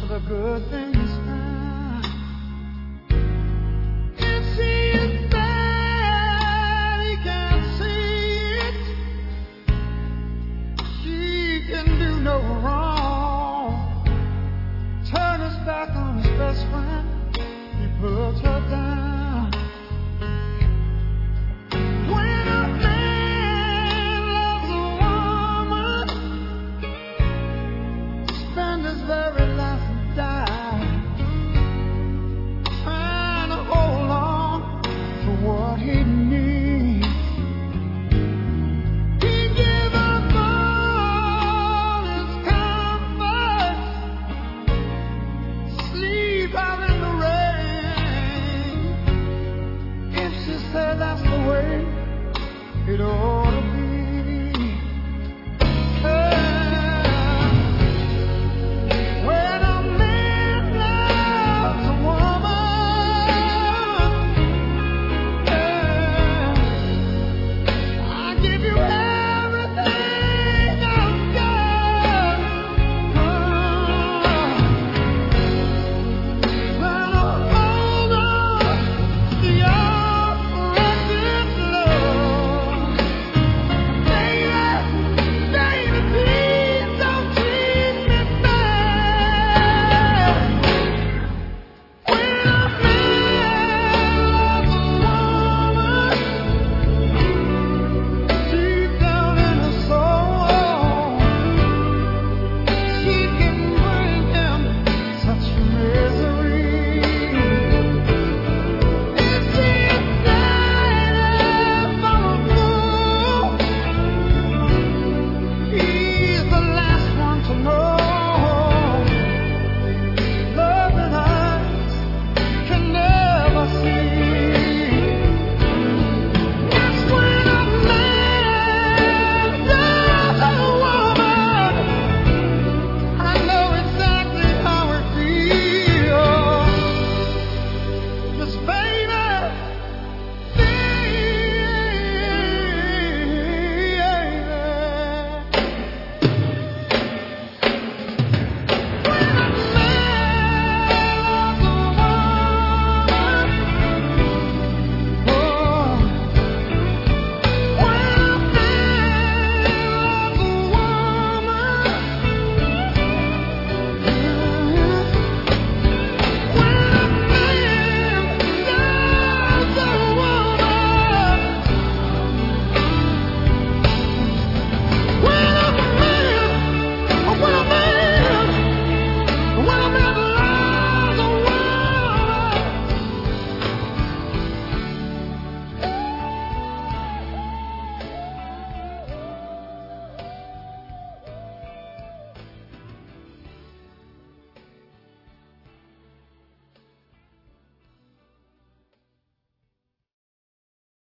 the good things found. If she is bad, he can't see it. She can do no wrong. Turn his back on his best friend, he puts her down. When a man loves a woman, spend his very life and die.